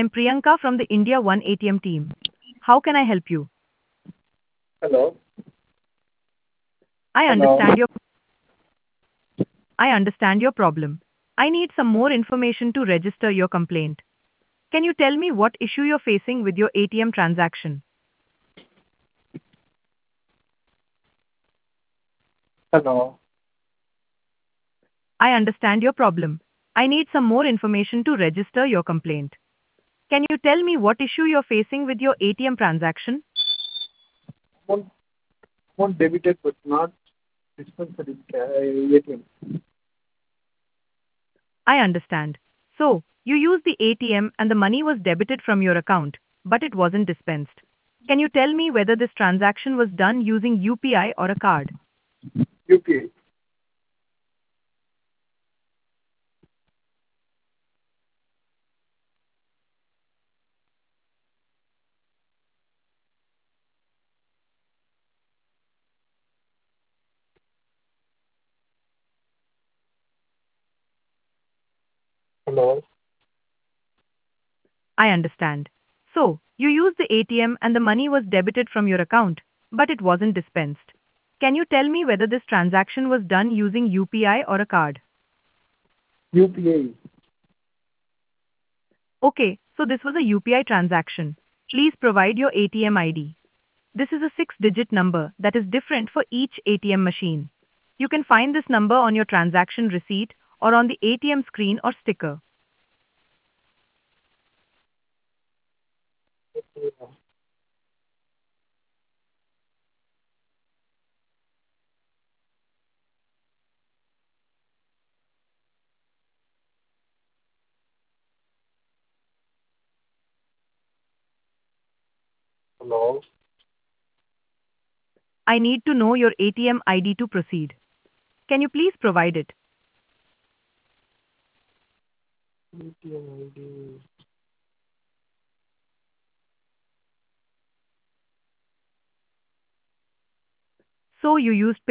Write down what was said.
I'm Priyanka from the India One ATM team. How can I help you? Hello. I Hello. understand your I understand your problem. I need some more information to register your complaint. Can you tell me what issue you're facing with your ATM transaction? Hello. I understand your problem. I need some more information to register your complaint. Can you tell me what issue you're facing with your ATM transaction? Amount, amount debited but not dispensed in ATM. I understand. So, you used the ATM and the money was debited from your account, but it wasn't dispensed. Can you tell me whether this transaction was done using UPI or a card? UPI. Hello. I understand. So, you used the ATM and the money was debited from your account, but it wasn't dispensed. Can you tell me whether this transaction was done using UPI or a card? UPI. Okay, so this was a UPI transaction. Please provide your ATM ID. This is a 6-digit number that is different for each ATM machine. You can find this number on your transaction receipt or on the ATM screen or sticker. Hello. I need to know your ATM ID to proceed. Can you please provide it? ATM ID. So you used